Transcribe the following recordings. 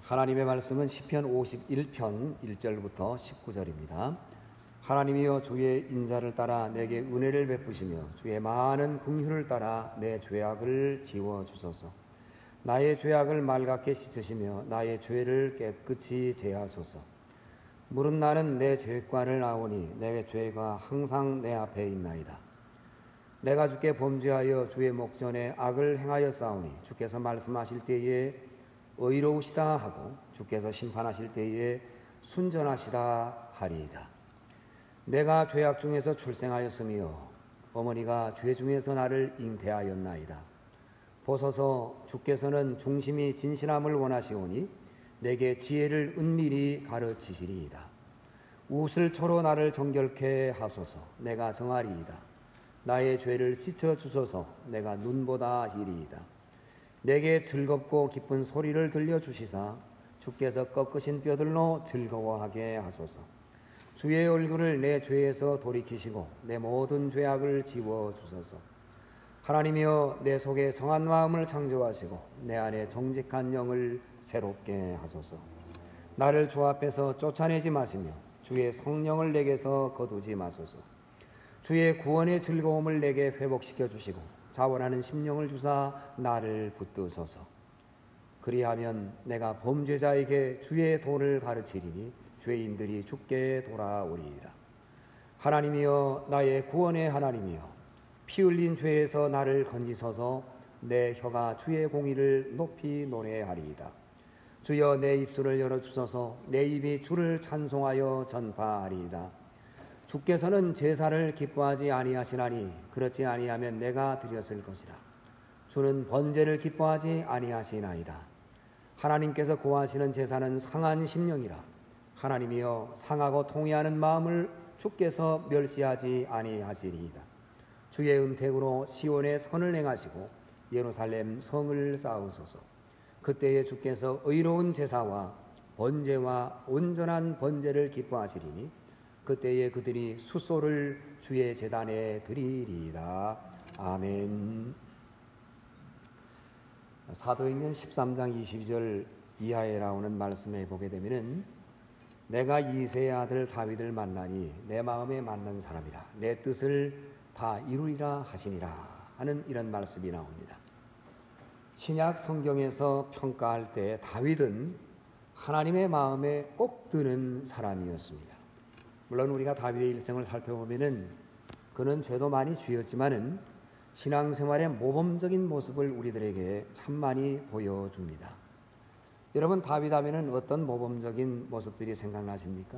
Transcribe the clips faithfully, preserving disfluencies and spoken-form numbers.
하나님의 말씀은 시편 오십일 편 일 절부터 십구 절입니다. 하나님이여 주의 인자를 따라 내게 은혜를 베푸시며 주의 많은 긍휼을 따라 내 죄악을 지워주소서. 나의 죄악을 맑게 씻으시며 나의 죄를 깨끗이 제하소서. 물은 나는 내 죄관을 아오니 내 죄가 항상 내 앞에 있나이다. 내가 주께 범죄하여 주의 목전에 악을 행하여 싸우니 주께서 말씀하실 때에 의로우시다 하고 주께서 심판하실 때에 순전하시다 하리이다. 내가 죄악 중에서 출생하였으며 어머니가 죄 중에서 나를 잉태하였나이다. 보소서 주께서는 중심이 진실함을 원하시오니 내게 지혜를 은밀히 가르치시리이다. 우슬초로 나를 정결케 하소서. 내가 정하리이다. 나의 죄를 씻어주소서. 내가 눈보다 희리이다. 내게 즐겁고 기쁜 소리를 들려주시사 주께서 꺾으신 뼈들로 즐거워하게 하소서. 주의 얼굴을 내 죄에서 돌이키시고 내 모든 죄악을 지워주소서. 하나님이여 내 속에 정한 마음을 창조하시고 내 안에 정직한 영을 새롭게 하소서. 나를 주 앞에서 쫓아내지 마시며 주의 성령을 내게서 거두지 마소서. 주의 구원의 즐거움을 내게 회복시켜 주시고 자원하는 심령을 주사 나를 붙드소서. 그리하면 내가 범죄자에게 주의 도를 가르치리니 죄인들이 주께 돌아오리이다. 하나님이여 나의 구원의 하나님이여 피 흘린 죄에서 나를 건지소서. 내 혀가 주의 공의를 높이 노래하리이다. 주여 내 입술을 열어주소서. 내 입이 주를 찬송하여 전파하리이다. 주께서는 제사를 기뻐하지 아니하시나니 그렇지 아니하면 내가 드렸을 것이라. 주는 번제를 기뻐하지 아니하시나이다. 하나님께서 고하시는 제사는 상한 심령이라. 하나님이여 상하고 통회하는 마음을 주께서 멸시하지 아니하시리이다. 주의 은택으로 시온의 선을 행하시고 예루살렘 성을 쌓으소서. 그때에 주께서 의로운 제사와 번제와 온전한 번제를 기뻐하시리니 그때에 그들이 숫소를 주의 제단에 드리리이다. 아멘. 사도행전 십삼 장 이십이 절 이하에 나오는 말씀에 보게 되면은 내가 이새의 아들 다윗을 만나니 내 마음에 맞는 사람이라 내 뜻을 다 이루리라 하시니라 하는 이런 말씀이 나옵니다. 신약 성경에서 평가할 때 다윗은 하나님의 마음에 꼭 드는 사람이었습니다. 물론 우리가 다윗의 일생을 살펴보면은 그는 죄도 많이 지었지만은 신앙생활의 모범적인 모습을 우리들에게 참 많이 보여줍니다. 여러분 다윗 하면은 어떤 모범적인 모습들이 생각나십니까?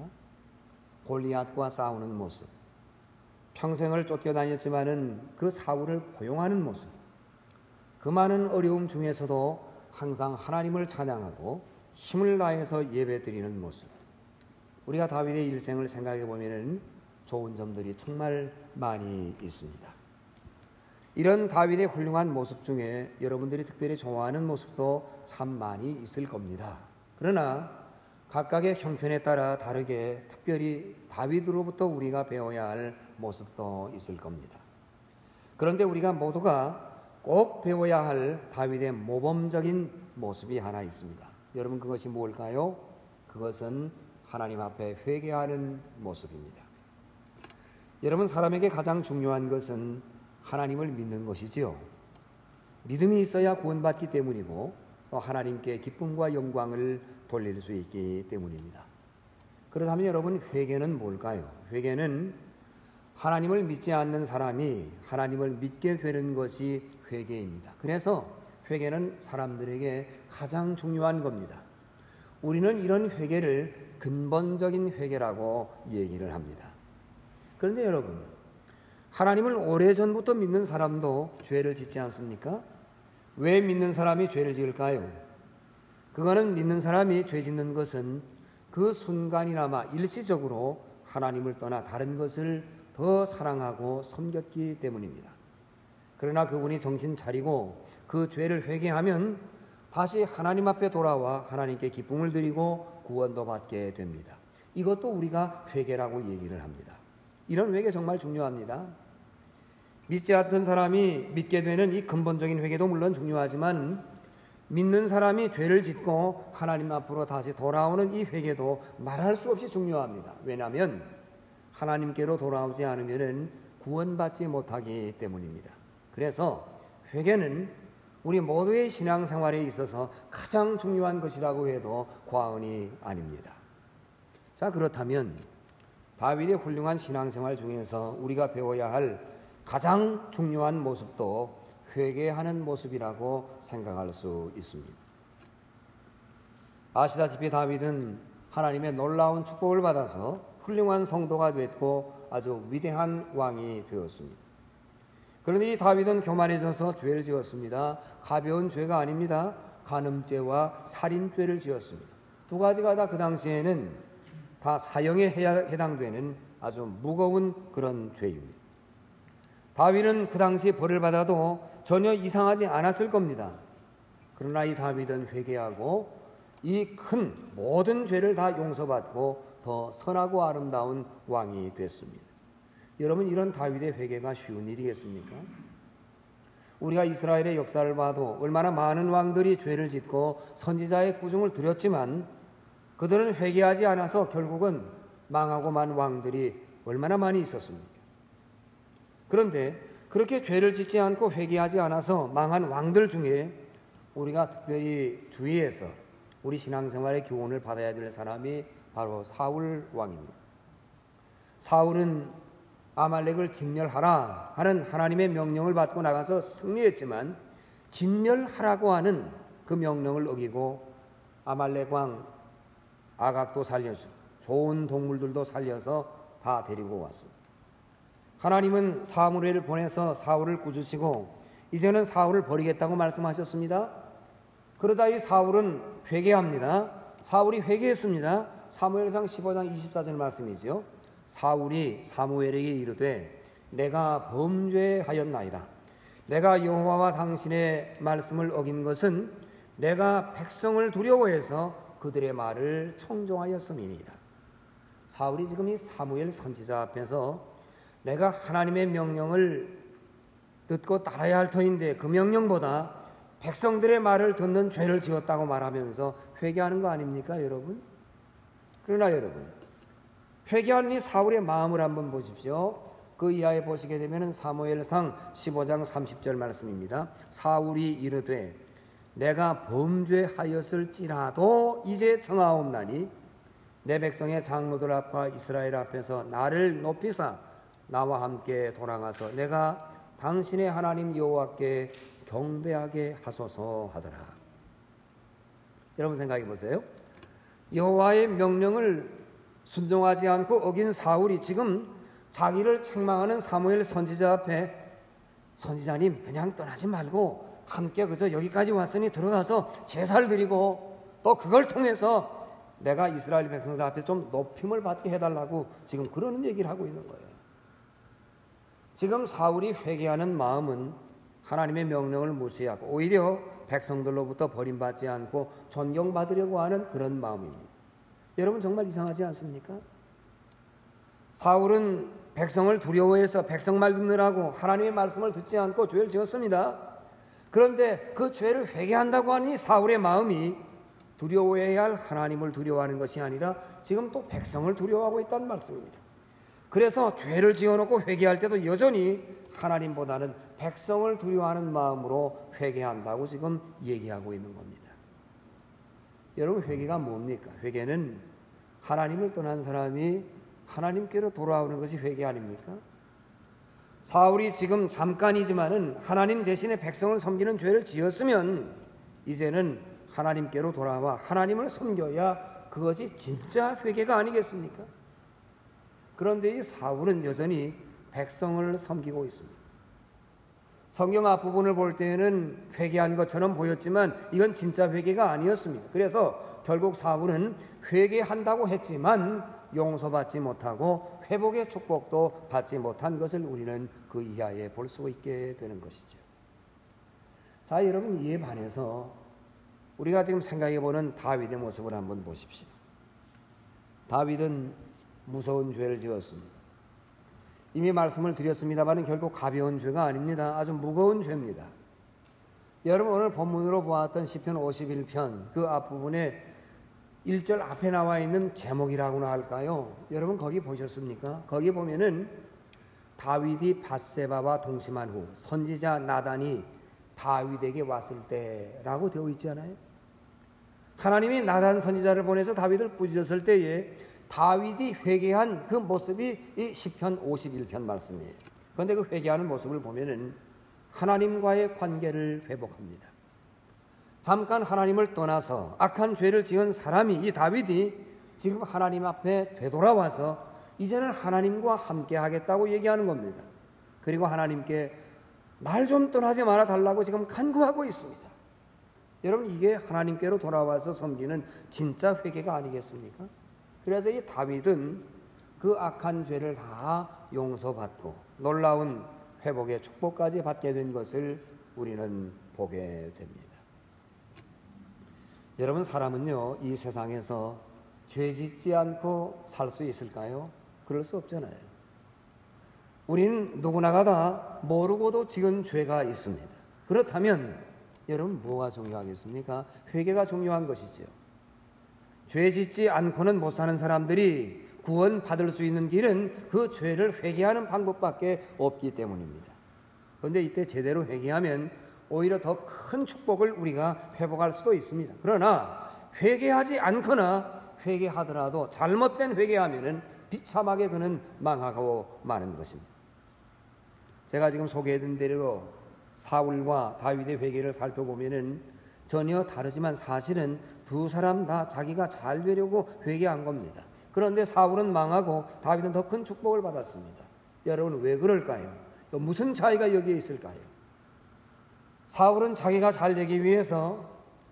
골리앗과 싸우는 모습, 평생을 쫓겨다녔지만은 그 사울을 포용하는 모습, 그 많은 어려움 중에서도 항상 하나님을 찬양하고 힘을 다해서 예배드리는 모습. 우리가 다윗의 일생을 생각해 보면은 좋은 점들이 정말 많이 있습니다. 이런 다윗의 훌륭한 모습 중에 여러분들이 특별히 좋아하는 모습도 참 많이 있을 겁니다. 그러나 각각의 형편에 따라 다르게 특별히 다윗으로부터 우리가 배워야 할 모습도 있을 겁니다. 그런데 우리가 모두가 꼭 배워야 할 다윗의 모범적인 모습이 하나 있습니다. 여러분 그것이 뭘까요? 그것은 하나님 앞에 회개하는 모습입니다. 여러분 사람에게 가장 중요한 것은 하나님을 믿는 것이지요. 믿음이 있어야 구원받기 때문이고 또 하나님께 기쁨과 영광을 돌릴 수 있기 때문입니다. 그렇다면 여러분 회개는 뭘까요? 회개는 하나님을 믿지 않는 사람이 하나님을 믿게 되는 것이 회개입니다. 그래서 회개는 사람들에게 가장 중요한 겁니다. 우리는 이런 회개를 근본적인 회개라고 얘기를 합니다. 그런데 여러분, 하나님을 오래전부터 믿는 사람도 죄를 짓지 않습니까? 왜 믿는 사람이 죄를 지을까요? 그거는 믿는 사람이 죄 짓는 것은 그 순간이나마 일시적으로 하나님을 떠나 다른 것을 더 사랑하고 섬겼기 때문입니다. 그러나 그분이 정신 차리고 그 죄를 회개하면 다시 하나님 앞에 돌아와 하나님께 기쁨을 드리고 구원도 받게 됩니다. 이것도 우리가 회개라고 얘기를 합니다. 이런 회개 정말 중요합니다. 믿지 않던 사람이 믿게 되는 이 근본적인 회개도 물론 중요하지만 믿는 사람이 죄를 짓고 하나님 앞으로 다시 돌아오는 이 회개도 말할 수 없이 중요합니다. 왜냐하면 하나님께로 돌아오지 않으면 구원받지 못하기 때문입니다. 그래서 회개는 우리 모두의 신앙생활에 있어서 가장 중요한 것이라고 해도 과언이 아닙니다. 자, 그렇다면 다윗의 훌륭한 신앙생활 중에서 우리가 배워야 할 가장 중요한 모습도 회개하는 모습이라고 생각할 수 있습니다. 아시다시피 다윗은 하나님의 놀라운 축복을 받아서 훌륭한 성도가 됐고 아주 위대한 왕이 되었습니다. 그런데 이 다윗은 교만해져서 죄를 지었습니다. 가벼운 죄가 아닙니다. 간음죄와 살인죄를 지었습니다. 두 가지가 다 그 당시에는 다 사형에 해당되는 아주 무거운 그런 죄입니다. 다윗은 그 당시 벌을 받아도 전혀 이상하지 않았을 겁니다. 그러나 이 다윗은 회개하고 이 큰 모든 죄를 다 용서받고 더 선하고 아름다운 왕이 됐습니다. 여러분, 이런 다윗의 회개가 쉬운 일이겠습니까? 우리가 이스라엘의 역사를 봐도 얼마나 많은 왕들이 죄를 짓고 선지자의 꾸중을 들였지만 그들은 회개하지 않아서 결국은 망하고 만 왕들이 얼마나 많이 있었습니까? 그런데 그렇게 죄를 짓지 않고 회개하지 않아서 망한 왕들 중에 우리가 특별히 주의해서 우리 신앙생활의 교훈을 받아야 될 사람이 바로 사울 왕입니다. 사울은 아말렉을 진멸하라 하는 하나님의 명령을 받고 나가서 승리했지만 진멸하라고 하는 그 명령을 어기고 아말렉 왕 아각도 살려주고 좋은 동물들도 살려서 다 데리고 왔습니다. 하나님은 사무엘을 보내서 사울을 꾸짖으시고 이제는 사울을 버리겠다고 말씀하셨습니다. 그러다 이 사울은 회개합니다. 사울이 회개했습니다. 사무엘상 십오 장 이십사 절 말씀이죠. 사울이 사무엘에게 이르되 내가 범죄하였나이다. 내가 여호와와 당신의 말씀을 어긴 것은 내가 백성을 두려워해서 그들의 말을 청종하였음이니이다. 사울이 지금 이 사무엘 선지자 앞에서 내가 하나님의 명령을 듣고 따라야 할 터인데 그 명령보다 백성들의 말을 듣는 죄를 지었다고 말하면서 회개하는 거 아닙니까, 여러분? 그러나 여러분, 회개하는 이 사울의 마음을 한번 보십시오. 그 이하에 보시게 되면 사무엘상 십오 장 삼십 절 말씀입니다. 사울이 이르되 내가 범죄하였을지라도 이제 청하옵나니 내 백성의 장로들 앞과 이스라엘 앞에서 나를 높이사 나와 함께 돌아가서 내가 당신의 하나님 여호와께 경배하게 하소서 하더라. 여러분 생각해 보세요. 여호와의 명령을 순종하지 않고 어긴 사울이 지금 자기를 책망하는 사무엘 선지자 앞에 선지자님 그냥 떠나지 말고 함께 그저 여기까지 왔으니 들어가서 제사를 드리고 또 그걸 통해서 내가 이스라엘 백성들 앞에 좀 높임을 받게 해달라고 지금 그러는 얘기를 하고 있는 거예요. 지금 사울이 회개하는 마음은 하나님의 명령을 무시하고 오히려 백성들로부터 버림받지 않고 존경받으려고 하는 그런 마음입니다. 여러분 정말 이상하지 않습니까? 사울은 백성을 두려워해서 백성 말 듣느라고 하나님의 말씀을 듣지 않고 죄를 지었습니다. 그런데 그 죄를 회개한다고 하니 사울의 마음이 두려워해야 할 하나님을 두려워하는 것이 아니라 지금 또 백성을 두려워하고 있다는 말씀입니다. 그래서 죄를 지어놓고 회개할 때도 여전히 하나님보다는 백성을 두려워하는 마음으로 회개한다고 지금 얘기하고 있는 겁니다. 여러분 회개가 뭡니까? 회개는 하나님을 떠난 사람이 하나님께로 돌아오는 것이 회개 아닙니까? 사울이 지금 잠깐이지만은 하나님 대신에 백성을 섬기는 죄를 지었으면 이제는 하나님께로 돌아와 하나님을 섬겨야 그것이 진짜 회개가 아니겠습니까? 그런데 이 사울은 여전히 백성을 섬기고 있습니다. 성경 앞부분을 볼 때는 회개한 것처럼 보였지만 이건 진짜 회개가 아니었습니다. 그래서 결국 사울은 회개한다고 했지만 용서받지 못하고 회복의 축복도 받지 못한 것을 우리는 그 이하에 볼 수 있게 되는 것이죠. 자, 여러분 이에 반해서 우리가 지금 생각해보는 다윗의 모습을 한번 보십시오. 다윗은 무서운 죄를 지었습니다. 이미 말씀을 드렸습니다만 결국 가벼운 죄가 아닙니다. 아주 무거운 죄입니다. 여러분 오늘 본문으로 보았던 시편 오십일 편 그 앞부분에 일 절 앞에 나와 있는 제목이라고나 할까요? 여러분 거기 보셨습니까? 거기 보면은 다윗이 밧세바와 동침한 후 선지자 나단이 다윗에게 왔을 때라고 되어 있지 않아요? 하나님이 나단 선지자를 보내서 다윗을 꾸짖었을 때에 다윗이 회개한 그 모습이 이 시편 오십일 편 말씀이에요. 그런데 그 회개하는 모습을 보면은 하나님과의 관계를 회복합니다. 잠깐 하나님을 떠나서 악한 죄를 지은 사람이 이 다윗이 지금 하나님 앞에 되돌아와서 이제는 하나님과 함께 하겠다고 얘기하는 겁니다. 그리고 하나님께 날 좀 떠나지 말아 달라고 지금 간구하고 있습니다. 여러분 이게 하나님께로 돌아와서 섬기는 진짜 회개가 아니겠습니까? 그래서 이 다윗은 그 악한 죄를 다 용서받고 놀라운 회복의 축복까지 받게 된 것을 우리는 보게 됩니다. 여러분 사람은요 이 세상에서 죄 짓지 않고 살 수 있을까요? 그럴 수 없잖아요. 우리는 누구나가 다 모르고도 지은 죄가 있습니다. 그렇다면 여러분 뭐가 중요하겠습니까? 회개가 중요한 것이지요. 죄 짓지 않고는 못 사는 사람들이 구원받을 수 있는 길은 그 죄를 회개하는 방법밖에 없기 때문입니다. 그런데 이때 제대로 회개하면 오히려 더 큰 축복을 우리가 회복할 수도 있습니다. 그러나 회개하지 않거나 회개하더라도 잘못된 회개하면은 비참하게 그는 망하고 마는 것입니다. 제가 지금 소개해드린 대로 사울과 다윗의 회개를 살펴보면은 전혀 다르지만 사실은 두 사람 다 자기가 잘 되려고 회개한 겁니다. 그런데 사울은 망하고 다윗은 더 큰 축복을 받았습니다. 여러분 왜 그럴까요? 무슨 차이가 여기에 있을까요? 사울은 자기가 잘 되기 위해서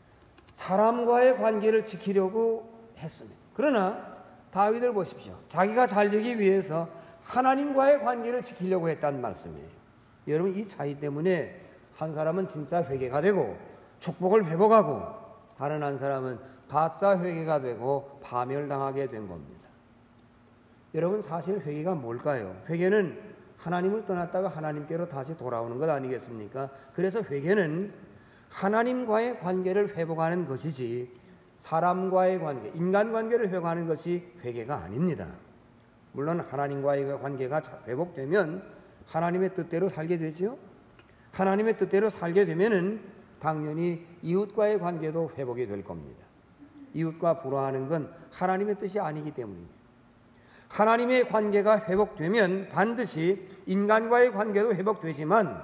사람과의 관계를 지키려고 했습니다. 그러나 다윗을 보십시오. 자기가 잘 되기 위해서 하나님과의 관계를 지키려고 했다는 말씀이에요. 여러분 이 차이 때문에 한 사람은 진짜 회개가 되고 축복을 회복하고 다른 한 사람은 가짜 회개가 되고 파멸당하게 된 겁니다. 여러분 사실 회개가 뭘까요? 회개는 하나님을 떠났다가 하나님께로 다시 돌아오는 것 아니겠습니까? 그래서 회개는 하나님과의 관계를 회복하는 것이지 사람과의 관계, 인간관계를 회복하는 것이 회개가 아닙니다. 물론 하나님과의 관계가 회복되면 하나님의 뜻대로 살게 되죠. 하나님의 뜻대로 살게 되면은 당연히 이웃과의 관계도 회복이 될 겁니다. 이웃과 불화하는 건 하나님의 뜻이 아니기 때문입니다. 하나님의 관계가 회복되면 반드시 인간과의 관계도 회복되지만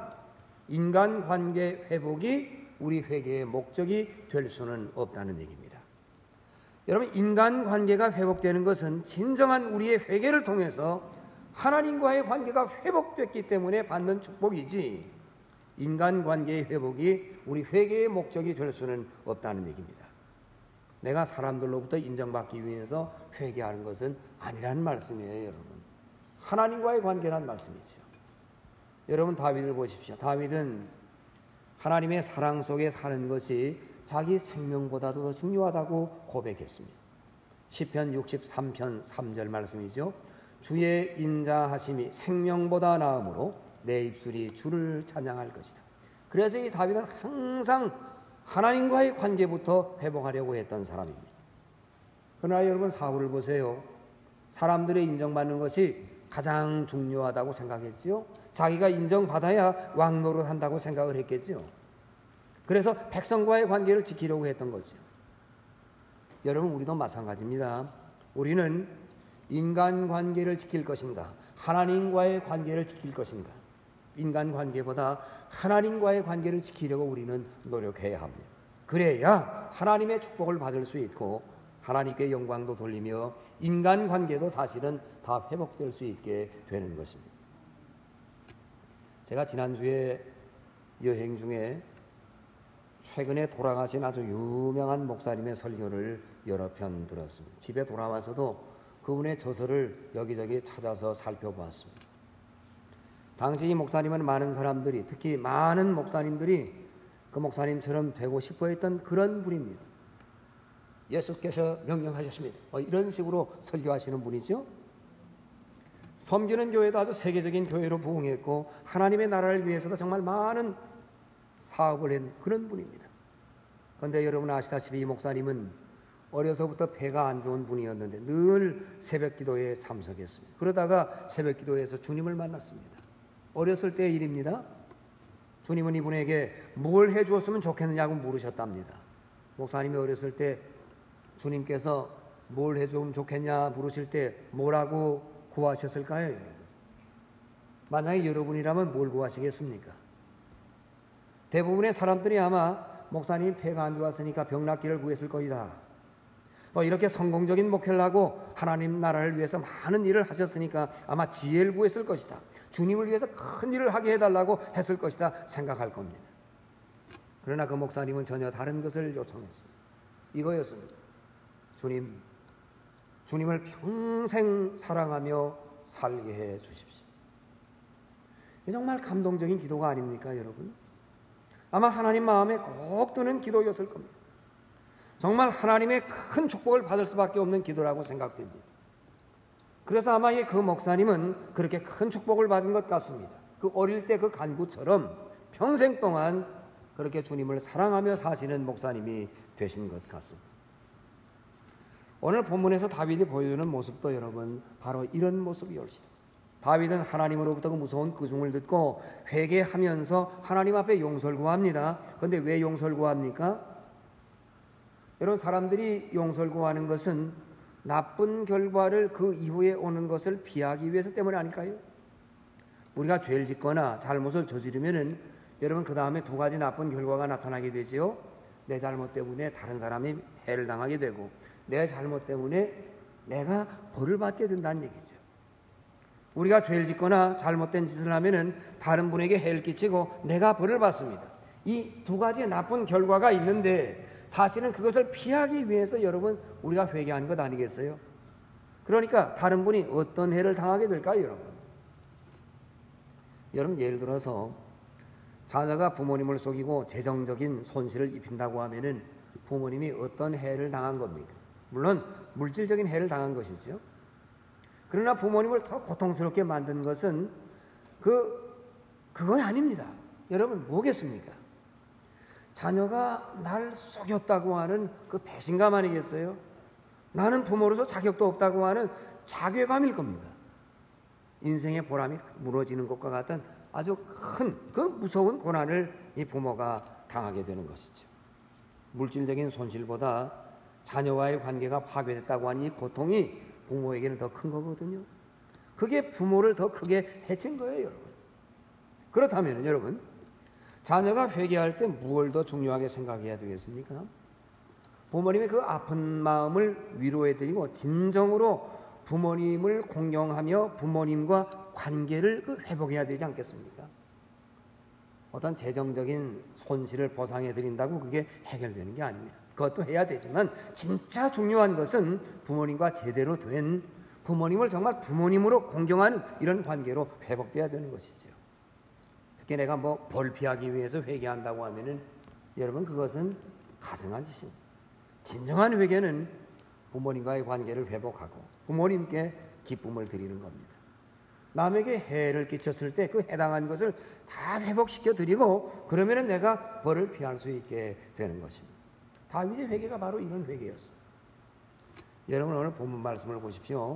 인간관계 회복이 우리 회개의 목적이 될 수는 없다는 얘기입니다. 여러분 인간관계가 회복되는 것은 진정한 우리의 회개를 통해서 하나님과의 관계가 회복됐기 때문에 받는 축복이지 인간관계의 회복이 우리 회개의 목적이 될 수는 없다는 얘기입니다. 내가 사람들로부터 인정받기 위해서 회개하는 것은 아니라는 말씀이에요. 여러분 하나님과의 관계란 말씀이죠. 여러분 다윗을 보십시오. 다윗은 하나님의 사랑 속에 사는 것이 자기 생명보다도 더 중요하다고 고백했습니다. 시편 육십삼 편 삼 절 말씀이죠. 주의 인자하심이 생명보다 나음으로 내 입술이 주를 찬양할 것이다. 그래서 이 다윗은 항상 하나님과의 관계부터 회복하려고 했던 사람입니다. 그러나 여러분 사울을 보세요. 사람들의 인정받는 것이 가장 중요하다고 생각했지요. 자기가 인정받아야 왕노릇 한다고 생각을 했겠죠. 그래서 백성과의 관계를 지키려고 했던 거죠. 여러분 우리도 마찬가지입니다. 우리는 인간관계를 지킬 것인가 하나님과의 관계를 지킬 것인가 인간관계보다 하나님과의 관계를 지키려고 우리는 노력해야 합니다. 그래야 하나님의 축복을 받을 수 있고 하나님께 영광도 돌리며 인간관계도 사실은 다 회복될 수 있게 되는 것입니다. 제가 지난주에 여행 중에 최근에 돌아가신 아주 유명한 목사님의 설교를 여러 편 들었습니다. 집에 돌아와서도 그분의 저서를 여기저기 찾아서 살펴보았습니다. 당시 이 목사님은 많은 사람들이 특히 많은 목사님들이 그 목사님처럼 되고 싶어 했던 그런 분입니다. 예수께서 명령하셨습니다. 뭐 이런 식으로 설교하시는 분이죠. 섬기는 교회도 아주 세계적인 교회로 부흥했고 하나님의 나라를 위해서도 정말 많은 사업을 한 그런 분입니다. 그런데 여러분 아시다시피 이 목사님은 어려서부터 배가 안 좋은 분이었는데 늘 새벽 기도에 참석했습니다. 그러다가 새벽 기도에서 주님을 만났습니다. 어렸을 때의 일입니다. 주님은 이분에게 뭘 해주었으면 좋겠느냐고 물으셨답니다. 목사님이 어렸을 때 주님께서 뭘 해주면 좋겠냐 물으실 때 뭐라고 구하셨을까요, 여러분? 만약에 여러분이라면 뭘 구하시겠습니까? 대부분의 사람들이 아마 목사님이 배가 안 좋았으니까 병 낫기를 구했을 것이다. 또 이렇게 성공적인 목회를 하고 하나님 나라를 위해서 많은 일을 하셨으니까 아마 지혜를 구했을 것이다. 주님을 위해서 큰 일을 하게 해달라고 했을 것이다 생각할 겁니다. 그러나 그 목사님은 전혀 다른 것을 요청했습니다. 이거였습니다. 주님, 주님을 평생 사랑하며 살게 해 주십시오. 정말 감동적인 기도가 아닙니까, 여러분? 아마 하나님 마음에 꼭 드는 기도였을 겁니다. 정말 하나님의 큰 축복을 받을 수밖에 없는 기도라고 생각됩니다. 그래서 아마 그 목사님은 그렇게 큰 축복을 받은 것 같습니다. 그 어릴 때 그 간구처럼 평생 동안 그렇게 주님을 사랑하며 사시는 목사님이 되신 것 같습니다. 오늘 본문에서 다윗이 보여주는 모습도 여러분 바로 이런 모습이올시다. 다윗은 하나님으로부터 그 무서운 그중을 듣고 회개하면서 하나님 앞에 용서를 구합니다. 그런데 왜 용서를 구합니까? 여러분 사람들이 용서를 구하는 것은 나쁜 결과를 그 이후에 오는 것을 피하기 위해서 때문이 아닐까요? 우리가 죄를 짓거나 잘못을 저지르면은 여러분 그 다음에 두 가지 나쁜 결과가 나타나게 되지요. 내 잘못 때문에 다른 사람이 해를 당하게 되고 내 잘못 때문에 내가 벌을 받게 된다는 얘기죠. 우리가 죄를 짓거나 잘못된 짓을 하면은 다른 분에게 해를 끼치고 내가 벌을 받습니다. 이 두 가지 나쁜 결과가 있는데 사실은 그것을 피하기 위해서 여러분 우리가 회개하는 것 아니겠어요? 그러니까 다른 분이 어떤 해를 당하게 될까요, 여러분? 여러분 예를 들어서 자녀가 부모님을 속이고 재정적인 손실을 입힌다고 하면은 부모님이 어떤 해를 당한 겁니까? 물론 물질적인 해를 당한 것이죠. 그러나 부모님을 더 고통스럽게 만든 것은 그 그거 아닙니다. 여러분 뭐겠습니까? 자녀가 날 속였다고 하는 그 배신감 아니겠어요? 나는 부모로서 자격도 없다고 하는 자괴감일 겁니다. 인생의 보람이 무너지는 것과 같은 아주 큰 그 무서운 고난을 이 부모가 당하게 되는 것이죠. 물질적인 손실보다 자녀와의 관계가 파괴됐다고 하는 이 고통이 부모에게는 더 큰 거거든요. 그게 부모를 더 크게 해친 거예요, 여러분. 그렇다면 여러분 자녀가 회개할 때 무엇을 더 중요하게 생각해야 되겠습니까? 부모님의 그 아픈 마음을 위로해드리고 진정으로 부모님을 공경하며 부모님과 관계를 그 회복해야 되지 않겠습니까? 어떤 재정적인 손실을 보상해드린다고 그게 해결되는 게 아닙니다. 그것도 해야 되지만 진짜 중요한 것은 부모님과 제대로 된 부모님을 정말 부모님으로 공경하는 이런 관계로 회복돼야 되는 것이죠. 특히 내가 뭐 벌 피하기 위해서 회개한다고 하면은 여러분 그것은 가증한 짓입니다. 진정한 회개는 부모님과의 관계를 회복하고 부모님께 기쁨을 드리는 겁니다. 남에게 해를 끼쳤을 때 그 해당한 것을 다 회복시켜 드리고 그러면은 내가 벌을 피할 수 있게 되는 것입니다. 다윗의 회개가 바로 이런 회개였습니다. 여러분 오늘 본문 말씀을 보십시오.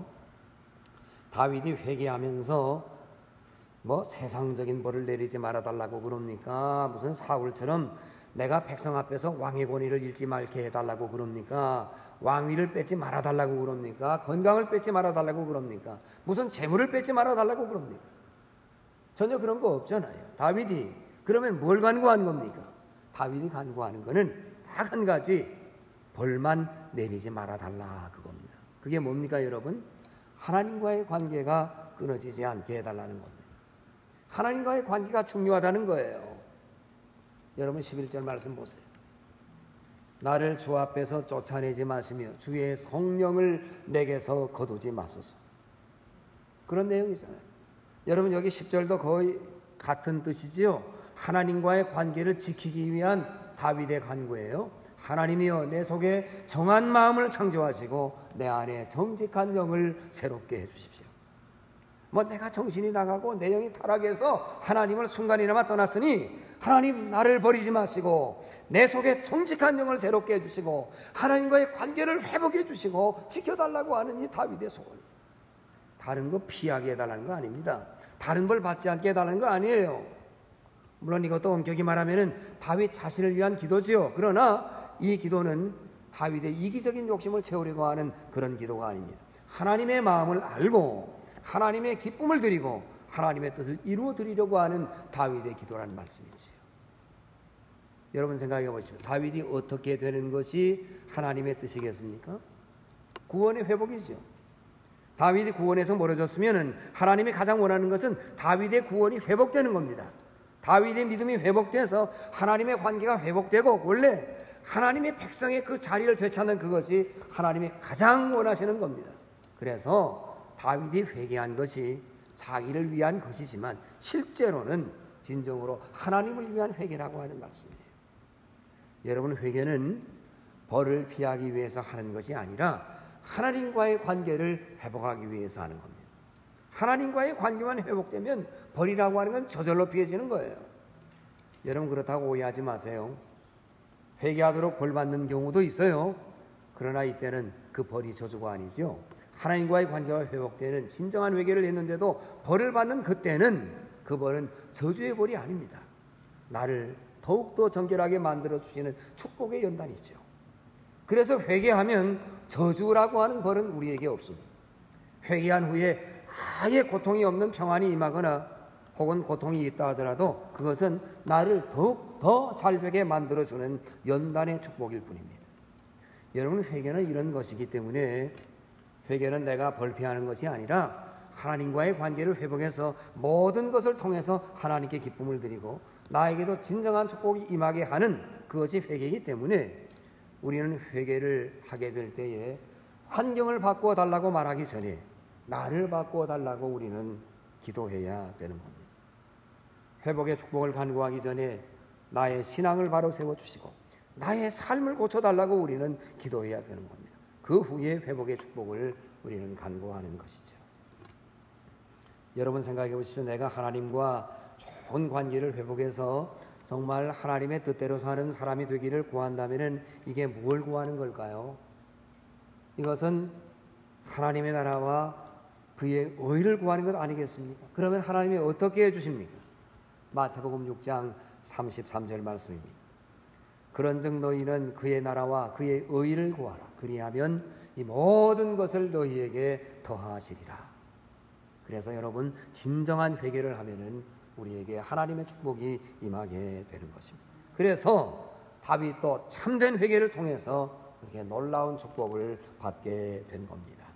다윗이 회개하면서 뭐 세상적인 벌을 내리지 말아달라고 그럽니까? 무슨 사울처럼 내가 백성 앞에서 왕의 권위를 잃지 말게 해달라고 그럽니까? 왕위를 뺏지 말아달라고 그럽니까? 건강을 뺏지 말아달라고 그럽니까? 무슨 재물을 뺏지 말아달라고 그럽니까? 전혀 그런 거 없잖아요. 다윗이 그러면 뭘 간구하는 겁니까? 다윗이 간구하는 거는 딱 한 가지, 벌만 내리지 말아달라 그겁니다. 그게 뭡니까 여러분? 하나님과의 관계가 끊어지지 않게 해달라는 겁니다. 하나님과의 관계가 중요하다는 거예요. 여러분 십일 절 말씀 보세요. 나를 주 앞에서 쫓아내지 마시며 주의 성령을 내게서 거두지 마소서. 그런 내용이잖아요. 여러분 여기 십 절도 거의 같은 뜻이지요. 하나님과의 관계를 지키기 위한 다윗의 간구예요. 하나님이여 내 속에 정한 마음을 창조하시고 내 안에 정직한 영을 새롭게 해주십시오. 뭐 내가 정신이 나가고 내 영이 타락해서 하나님을 순간이나마 떠났으니 하나님 나를 버리지 마시고 내 속에 정직한 영을 새롭게 해주시고 하나님과의 관계를 회복해 주시고 지켜달라고 하는 이 다윗의 소원. 다른 거 피하게 해달라는 거 아닙니다. 다른 걸 받지 않게 해달라는 거 아니에요. 물론 이것도 엄격히 말하면 다윗 자신을 위한 기도지요. 그러나 이 기도는 다윗의 이기적인 욕심을 채우려고 하는 그런 기도가 아닙니다. 하나님의 마음을 알고 하나님의 기쁨을 드리고 하나님의 뜻을 이루어 드리려고 하는 다윗의 기도라는 말씀이지요. 여러분 생각해 보시면 다윗이 어떻게 되는 것이 하나님의 뜻이겠습니까? 구원의 회복이죠. 다윗이 구원에서 멀어졌으면 하나님이 가장 원하는 것은 다윗의 구원이 회복되는 겁니다. 다윗의 믿음이 회복돼서 하나님의 관계가 회복되고 원래 하나님의 백성의 그 자리를 되찾는 그것이 하나님이 가장 원하시는 겁니다. 그래서 다윗이 회개한 것이 자기를 위한 것이지만 실제로는 진정으로 하나님을 위한 회개라고 하는 말씀이에요. 여러분, 회개는 벌을 피하기 위해서 하는 것이 아니라 하나님과의 관계를 회복하기 위해서 하는 겁니다. 하나님과의 관계만 회복되면 벌이라고 하는 건 저절로 피해지는 거예요. 여러분, 그렇다고 오해하지 마세요. 회개하도록 벌 받는 경우도 있어요. 그러나 이때는 그 벌이 저주가 아니죠. 하나님과의 관계가 회복되는 진정한 회개를 했는데도 벌을 받는 그때는 그 벌은 저주의 벌이 아닙니다. 나를 더욱더 정결하게 만들어 주시는 축복의 연단이죠. 그래서 회개하면 저주라고 하는 벌은 우리에게 없습니다. 회개한 후에 아예 고통이 없는 평안이 임하거나 혹은 고통이 있다 하더라도 그것은 나를 더욱 더 잘 되게 만들어주는 연단의 축복일 뿐입니다. 여러분, 회개는 이런 것이기 때문에 회개는 내가 벌피하는 것이 아니라 하나님과의 관계를 회복해서 모든 것을 통해서 하나님께 기쁨을 드리고 나에게도 진정한 축복이 임하게 하는 그것이 회개이기 때문에 우리는 회개를 하게 될 때에 환경을 바꾸어 달라고 말하기 전에 나를 바꾸어 달라고 우리는 기도해야 되는 겁니다. 회복의 축복을 간구하기 전에 나의 신앙을 바로 세워주시고 나의 삶을 고쳐달라고 우리는 기도해야 되는 겁니다. 그 후에 회복의 축복을 우리는 간구하는 것이죠. 여러분 생각해 보십시오. 내가 하나님과 좋은 관계를 회복해서 정말 하나님의 뜻대로 사는 사람이 되기를 구한다면 이게 뭘 구하는 걸까요? 이것은 하나님의 나라와 그의 의를 구하는 것 아니겠습니까? 그러면 하나님이 어떻게 해주십니까? 마태복음 육 장 삼십삼 절 말씀입니다. 그런즉 너희는 그의 나라와 그의 의를 구하라. 그리하면 이 모든 것을 너희에게 더하시리라. 그래서 여러분, 진정한 회개를 하면은 우리에게 하나님의 축복이 임하게 되는 것입니다. 그래서 다윗도 참된 회개를 통해서 그렇게 놀라운 축복을 받게 된 겁니다.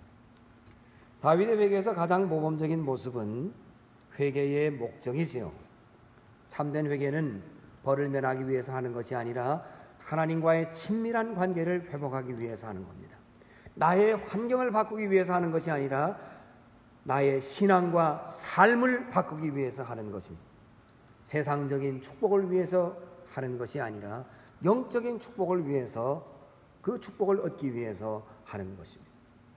다윗의 회개에서 가장 모범적인 모습은 회개의 목적이지요. 참된 회개는 벌을 면하기 위해서 하는 것이 아니라 하나님과의 친밀한 관계를 회복하기 위해서 하는 겁니다. 나의 환경을 바꾸기 위해서 하는 것이 아니라 나의 신앙과 삶을 바꾸기 위해서 하는 것입니다. 세상적인 축복을 위해서 하는 것이 아니라 영적인 축복을 위해서, 그 축복을 얻기 위해서 하는 것입니다.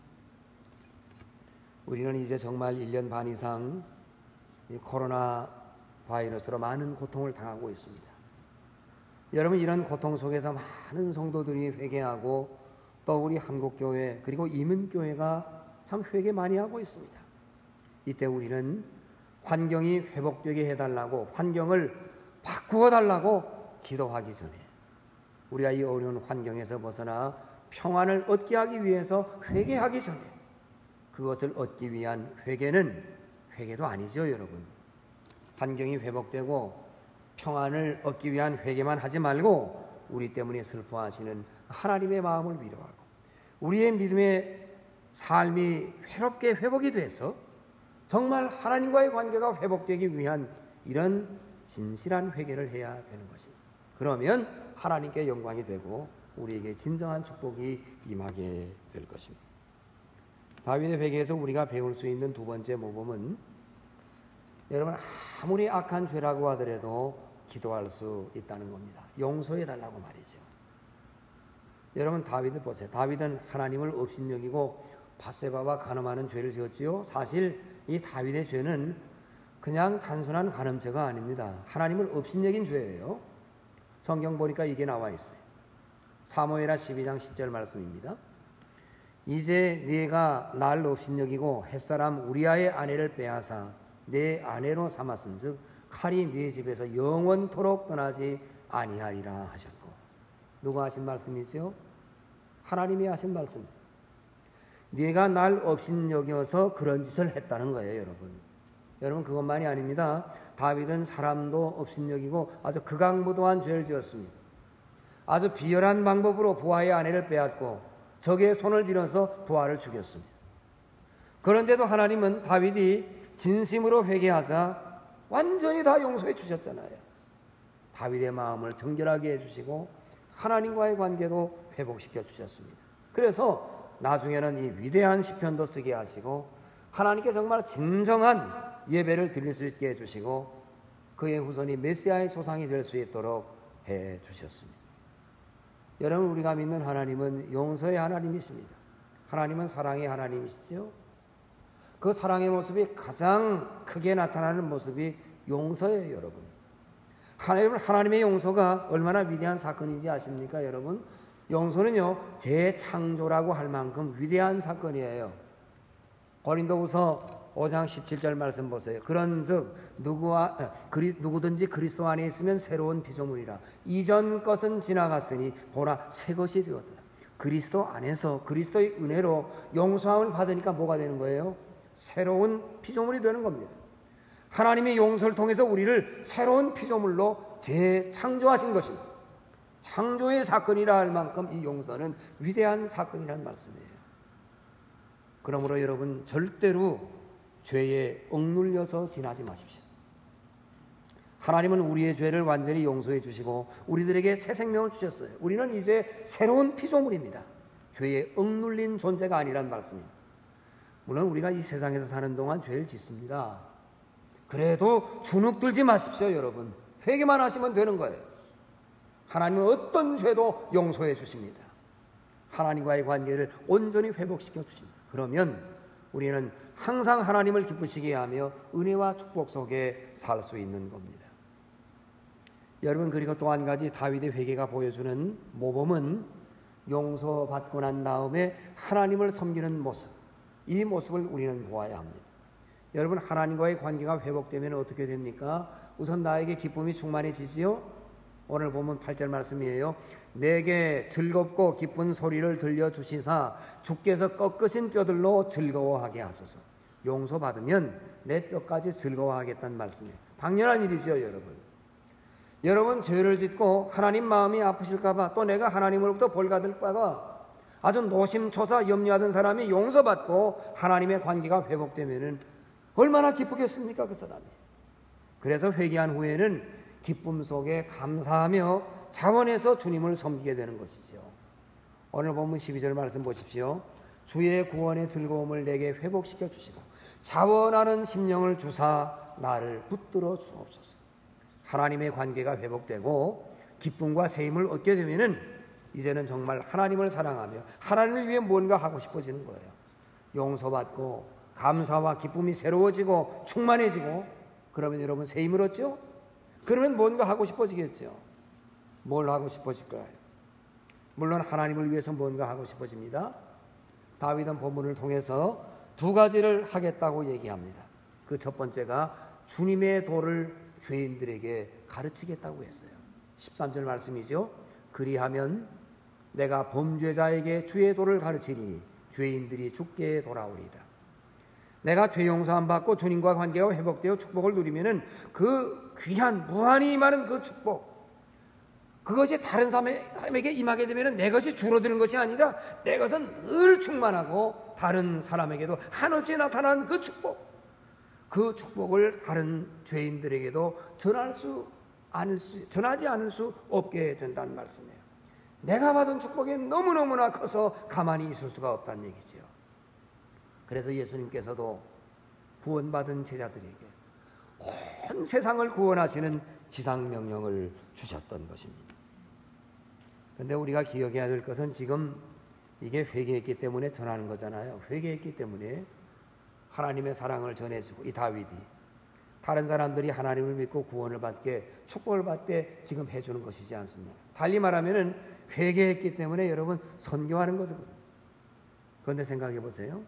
우리는 이제 정말 일 년 반 이상 이 코로나 바이러스로 많은 고통을 당하고 있습니다. 여러분, 이런 고통 속에서 많은 성도들이 회개하고 또 우리 한국교회 그리고 이민교회가 참 회개 많이 하고 있습니다. 이때 우리는 환경이 회복되게 해달라고, 환경을 바꾸어 달라고 기도하기 전에, 우리가 이 어려운 환경에서 벗어나 평안을 얻게 하기 위해서 회개하기 전에, 그것을 얻기 위한 회개는 회개도 아니죠, 여러분. 환경이 회복되고 평안을 얻기 위한 회개만 하지 말고 우리 때문에 슬퍼하시는 하나님의 마음을 위로하고 우리의 믿음의 삶이 회롭게 회복이 돼서 정말 하나님과의 관계가 회복되기 위한 이런 진실한 회개를 해야 되는 것입니다. 그러면 하나님께 영광이 되고 우리에게 진정한 축복이 임하게 될 것입니다. 다윗의 회개에서 우리가 배울 수 있는 두 번째 모범은, 여러분, 아무리 악한 죄라고 하더라도 기도할 수 있다는 겁니다. 용서해 달라고 말이죠. 여러분, 다윗을 보세요. 다윗은 하나님을 업신여기고 밧세바와 간음하는 죄를 지었지요. 사실 이 다윗의 죄는 그냥 단순한 간음죄가 아닙니다. 하나님을 업신여긴 죄예요. 성경 보니까 이게 나와 있어요. 사무엘하 십이 장 십 절 말씀입니다. 이제 네가 날 업신여기고 햇사람 우리아의 아내를 빼앗아 내 아내로 삼았은즉 칼이 네 집에서 영원토록 떠나지 아니하리라 하셨고. 누가 하신 말씀이죠? 하나님이 하신 말씀. 네가 날 업신여겨서 그런 짓을 했다는 거예요, 여러분. 여러분, 그것만이 아닙니다. 다윗은 사람도 업신여기고 아주 극악무도한 죄를 지었습니다. 아주 비열한 방법으로 부하의 아내를 빼앗고 적의 손을 빌어서 부하를 죽였습니다. 그런데도 하나님은 다윗이 진심으로 회개하자 완전히 다 용서해 주셨잖아요. 다윗의 마음을 정결하게 해주시고 하나님과의 관계도 회복시켜 주셨습니다. 그래서 나중에는 이 위대한 시편도 쓰게 하시고 하나님께 정말 진정한 예배를 드릴 수 있게 해주시고 그의 후손이 메시아의 조상이 될 수 있도록 해주셨습니다. 여러분, 우리가 믿는 하나님은 용서의 하나님이십니다. 하나님은 사랑의 하나님이시죠. 그 사랑의 모습이 가장 크게 나타나는 모습이 용서예요, 여러분. 하나님은 하나님의 용서가 얼마나 위대한 사건인지 아십니까, 여러분? 용서는요, 재창조라고 할 만큼 위대한 사건이에요. 고린도후서 오 장 십칠 절 말씀 보세요. 그런즉 누구와 그리, 누구든지 그리스도 안에 있으면 새로운 피조물이라. 이전 것은 지나갔으니 보라 새 것이 되었다. 그리스도 안에서 그리스도의 은혜로 용서함을 받으니까 뭐가 되는 거예요? 새로운 피조물이 되는 겁니다. 하나님의 용서를 통해서 우리를 새로운 피조물로 재창조하신 것입니다. 창조의 사건이라 할 만큼 이 용서는 위대한 사건이라는 말씀이에요. 그러므로 여러분, 절대로 죄에 억눌려서 지나지 마십시오. 하나님은 우리의 죄를 완전히 용서해 주시고 우리들에게 새 생명을 주셨어요. 우리는 이제 새로운 피조물입니다. 죄에 억눌린 존재가 아니란 말씀입니다. 물론 우리가 이 세상에서 사는 동안 죄를 짓습니다. 그래도 주눅들지 마십시오, 여러분. 회개만 하시면 되는 거예요. 하나님은 어떤 죄도 용서해 주십니다. 하나님과의 관계를 온전히 회복시켜 주십니다. 그러면 우리는 항상 하나님을 기쁘시게 하며 은혜와 축복 속에 살 수 있는 겁니다. 여러분, 그리고 또 한 가지 다윗의 회개가 보여주는 모범은 용서받고 난 다음에 하나님을 섬기는 모습, 이 모습을 우리는 보아야 합니다. 여러분, 하나님과의 관계가 회복되면 어떻게 됩니까? 우선 나에게 기쁨이 충만해지지요. 오늘 보면 팔 절 말씀이에요. 내게 즐겁고 기쁜 소리를 들려주시사 주께서 꺾으신 뼈들로 즐거워하게 하소서. 용서받으면 내 뼈까지 즐거워하겠다는 말씀이에요. 당연한 일이죠, 여러분. 여러분, 죄를 짓고 하나님 마음이 아프실까 봐, 또 내가 하나님으로부터 벌받을 바가 아주 노심초사 염려하던 사람이 용서받고 하나님의 관계가 회복되면 얼마나 기쁘겠습니까, 그 사람이. 그래서 회개한 후에는 기쁨 속에 감사하며 자원해서 주님을 섬기게 되는 것이죠. 오늘 본문 십이 절 말씀 보십시오. 주의 구원의 즐거움을 내게 회복시켜 주시고 자원하는 심령을 주사 나를 붙들어 주옵소서. 하나님의 관계가 회복되고 기쁨과 새 힘을 얻게 되면은 이제는 정말 하나님을 사랑하며 하나님을 위해 뭔가 하고 싶어지는 거예요. 용서받고 감사와 기쁨이 새로워지고 충만해지고 그러면 여러분 새 힘을 얻죠? 그러면 뭔가 하고 싶어지겠죠. 뭘 하고 싶어질까요? 물론 하나님을 위해서 뭔가 하고 싶어집니다. 다윗은 본문을 통해서 두 가지를 하겠다고 얘기합니다. 그 첫 번째가 주님의 도를 죄인들에게 가르치겠다고 했어요. 십삼 절 말씀이죠. 그리하면 내가 범죄자에게 주의 도를 가르치리니 죄인들이 주께 돌아오리다. 내가 죄 용서함 받고 주님과 관계가 회복되어 축복을 누리면은 그 귀한 무한히 임하는 그 축복, 그것이 다른 사람에게 임하게 되면은 내 것이 줄어드는 것이 아니라 내 것은 늘 충만하고 다른 사람에게도 한없이 나타나는 그 축복, 그 축복을 다른 죄인들에게도 전할 수 않을 수, 전하지 않을 수 없게 된다는 말씀이에요. 내가 받은 축복이 너무너무나 커서 가만히 있을 수가 없다는 얘기죠. 그래서 예수님께서도 구원받은 제자들에게 온 세상을 구원하시는 지상명령을 주셨던 것입니다. 그런데 우리가 기억해야 될 것은 지금 이게 회개했기 때문에 전하는 거잖아요. 회개했기 때문에 하나님의 사랑을 전해주고 이 다윗이 다른 사람들이 하나님을 믿고 구원을 받게, 축복을 받게 지금 해주는 것이지 않습니까? 달리 말하면은 회개했기 때문에 여러분 선교하는 거죠. 그런데 생각해 보세요.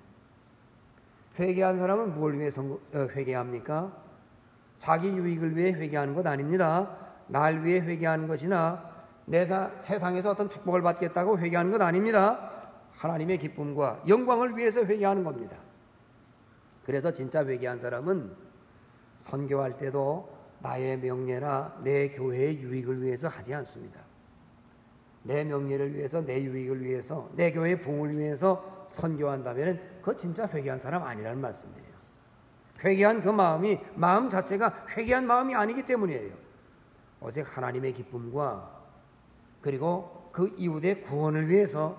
회개한 사람은 무엇을 위해 선거, 어, 회개합니까? 자기 유익을 위해 회개하는 것 아닙니다. 날 위해 회개하는 것이나 내 사, 세상에서 어떤 축복을 받겠다고 회개하는 것 아닙니다. 하나님의 기쁨과 영광을 위해서 회개하는 겁니다. 그래서 진짜 회개한 사람은 선교할 때도 나의 명예나 내 교회의 유익을 위해서 하지 않습니다. 내 명예를 위해서, 내 유익을 위해서, 내 교회의 부흥을 위해서 선교한다면 그거 진짜 회개한 사람 아니라는 말씀이에요. 회개한 그 마음이, 마음 자체가 회개한 마음이 아니기 때문이에요. 오직 하나님의 기쁨과 그리고 그 이웃의 구원을 위해서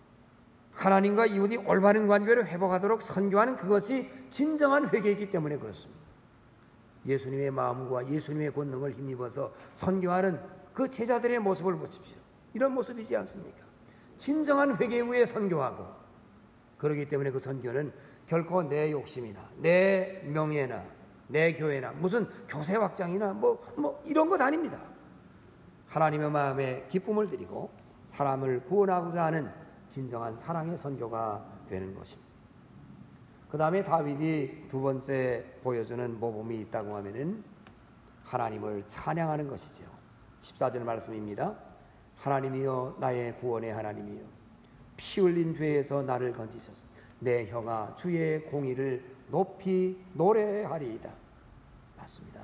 하나님과 이웃이 올바른 관계를 회복하도록 선교하는 그것이 진정한 회개이기 때문에 그렇습니다. 예수님의 마음과 예수님의 권능을 힘입어서 선교하는 그 제자들의 모습을 보십시오. 이런 모습이지 않습니까? 진정한 회개 후에 선교하고, 그렇기 때문에 그 선교는 결코 내 욕심이나 내 명예나 내 교회나 무슨 교세 확장이나 뭐, 뭐 이런 것 아닙니다. 하나님의 마음에 기쁨을 드리고 사람을 구원하고자 하는 진정한 사랑의 선교가 되는 것입니다. 그 다음에 다윗이 두 번째 보여주는 모범이 있다고 하면은 하나님을 찬양하는 것이죠. 십사 절 말씀입니다. 하나님이여 나의 구원의 하나님이여 피 흘린 죄에서 나를 건지소서. 내 혀가 주의 공의를 높이 노래하리이다. 맞습니다.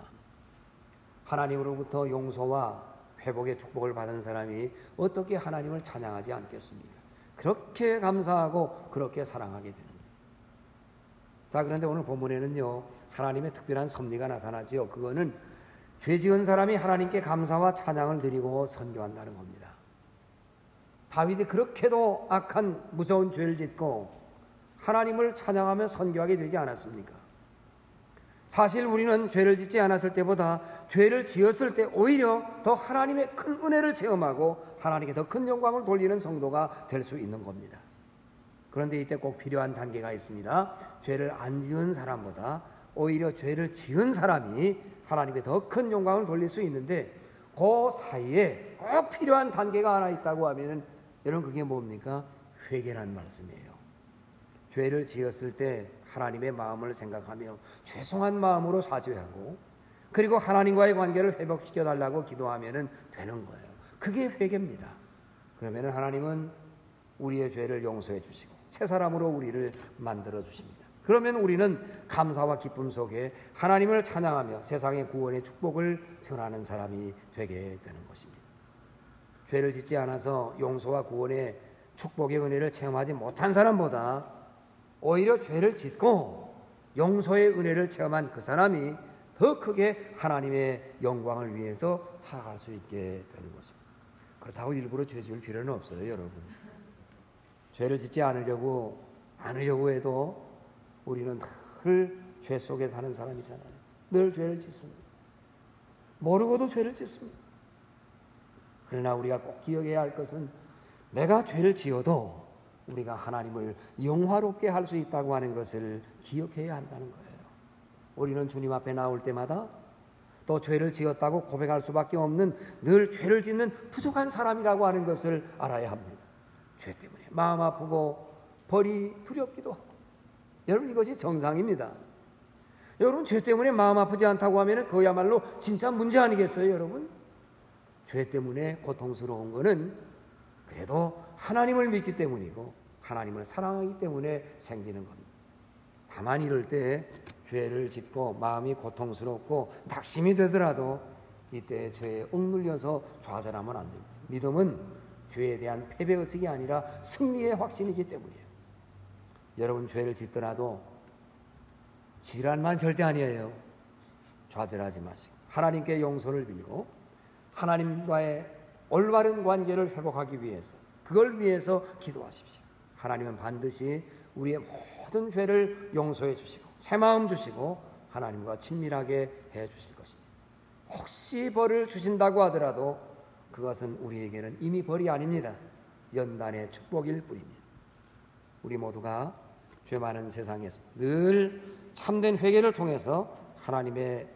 하나님으로부터 용서와 회복의 축복을 받은 사람이 어떻게 하나님을 찬양하지 않겠습니까? 그렇게 감사하고 그렇게 사랑하게 되는 거예요. 자, 그런데 오늘 본문에는요, 하나님의 특별한 섭리가 나타나지요. 그거는 죄 지은 사람이 하나님께 감사와 찬양을 드리고 선교한다는 겁니다. 다윗이 그렇게도 악한 무서운 죄를 짓고 하나님을 찬양하며 선교하게 되지 않았습니까? 사실 우리는 죄를 짓지 않았을 때보다 죄를 지었을 때 오히려 더 하나님의 큰 은혜를 체험하고 하나님께 더 큰 영광을 돌리는 성도가 될 수 있는 겁니다. 그런데 이때 꼭 필요한 단계가 있습니다. 죄를 안 지은 사람보다 오히려 죄를 지은 사람이 하나님께 더 큰 영광을 돌릴 수 있는데, 그 사이에 꼭 필요한 단계가 하나 있다고 하면은 여러분 그게 뭡니까? 회개란 말씀이에요. 죄를 지었을 때 하나님의 마음을 생각하며 죄송한 마음으로 사죄하고 그리고 하나님과의 관계를 회복시켜 달라고 기도하면 되는 거예요. 그게 회개입니다. 그러면 하나님은 우리의 죄를 용서해 주시고 새 사람으로 우리를 만들어 주십니다. 그러면 우리는 감사와 기쁨 속에 하나님을 찬양하며 세상의 구원의 축복을 전하는 사람이 되게 되는 것입니다. 죄를 짓지 않아서 용서와 구원의 축복의 은혜를 체험하지 못한 사람보다 오히려 죄를 짓고 용서의 은혜를 체험한 그 사람이 더 크게 하나님의 영광을 위해서 살아갈 수 있게 되는 것입니다. 그렇다고 일부러 죄 지을 필요는 없어요, 여러분. 죄를 짓지 않으려고 않으려고 해도 우리는 늘 죄 속에 사는 사람이잖아요. 늘 죄를 짓습니다. 모르고도 죄를 짓습니다. 그러나 우리가 꼭 기억해야 할 것은 내가 죄를 지어도 우리가 하나님을 영화롭게 할 수 있다고 하는 것을 기억해야 한다는 거예요. 우리는 주님 앞에 나올 때마다 또 죄를 지었다고 고백할 수밖에 없는 늘 죄를 짓는 부족한 사람이라고 하는 것을 알아야 합니다. 죄 때문에 마음 아프고 벌이 두렵기도 하고, 여러분 이것이 정상입니다. 여러분 죄 때문에 마음 아프지 않다고 하면 그야말로 진짜 문제 아니겠어요, 여러분? 죄 때문에 고통스러운 것은 그래도 하나님을 믿기 때문이고 하나님을 사랑하기 때문에 생기는 겁니다. 다만 이럴 때 죄를 짓고 마음이 고통스럽고 낙심이 되더라도 이때 죄에 억눌려서 좌절하면 안 됩니다. 믿음은 죄에 대한 패배의식이 아니라 승리의 확신이기 때문이에요. 여러분 죄를 짓더라도 질환만 절대 아니에요. 좌절하지 마시고 하나님께 용서를 빌고 하나님과의 올바른 관계를 회복하기 위해서, 그걸 위해서 기도하십시오. 하나님은 반드시 우리의 모든 죄를 용서해 주시고 새 마음 주시고 하나님과 친밀하게 해 주실 것입니다. 혹시 벌을 주신다고 하더라도 그것은 우리에게는 이미 벌이 아닙니다. 연단의 축복일 뿐입니다. 우리 모두가 죄 많은 세상에서 늘 참된 회개를 통해서 하나님의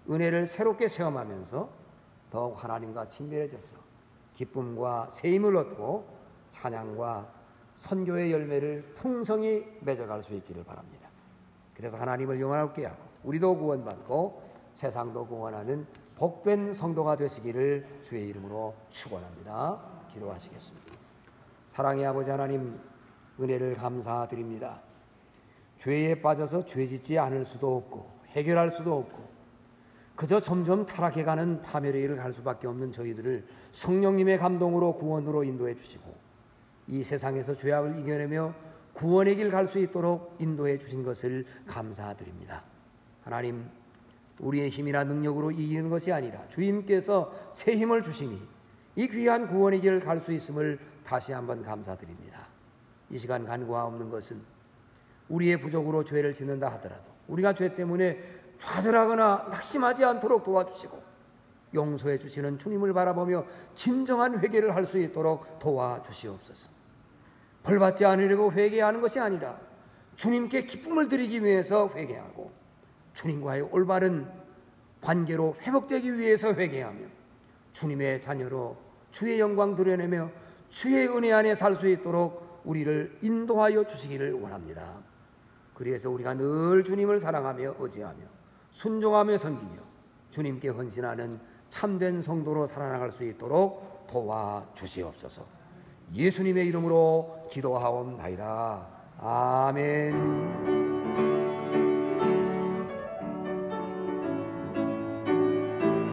은혜를 새롭게 체험하면서 더욱 하나님과 친밀해져서 기쁨과 새 힘을 얻고 찬양과 선교의 열매를 풍성히 맺어갈 수 있기를 바랍니다. 그래서 하나님을 영원하게 하고 우리도 구원받고 세상도 구원하는 복된 성도가 되시기를 주의 이름으로 축원합니다. 기도하시겠습니다. 사랑의 아버지 하나님, 은혜를 감사드립니다. 죄에 빠져서 죄짓지 않을 수도 없고 해결할 수도 없고 그저 점점 타락해가는 파멸의 일을 갈 수밖에 없는 저희들을 성령님의 감동으로 구원으로 인도해 주시고 이 세상에서 죄악을 이겨내며 구원의 길 갈 수 있도록 인도해 주신 것을 감사드립니다. 하나님, 우리의 힘이나 능력으로 이기는 것이 아니라 주님께서 새 힘을 주시니 이 귀한 구원의 길을 갈 수 있음을 다시 한번 감사드립니다. 이 시간 간구하옵는 것은 우리의 부족으로 죄를 짓는다 하더라도 우리가 죄 때문에 좌절하거나 낙심하지 않도록 도와주시고 용서해 주시는 주님을 바라보며 진정한 회개를 할 수 있도록 도와주시옵소서. 벌받지 않으려고 회개하는 것이 아니라 주님께 기쁨을 드리기 위해서 회개하고 주님과의 올바른 관계로 회복되기 위해서 회개하며 주님의 자녀로 주의 영광 드러내며 주의 은혜 안에 살 수 있도록 우리를 인도하여 주시기를 원합니다. 그래서 우리가 늘 주님을 사랑하며 의지하며 순종하며 섬기며 주님께 헌신하는 참된 성도로 살아나갈 수 있도록 도와주시옵소서. 예수님의 이름으로 기도하옵나이다. 아멘.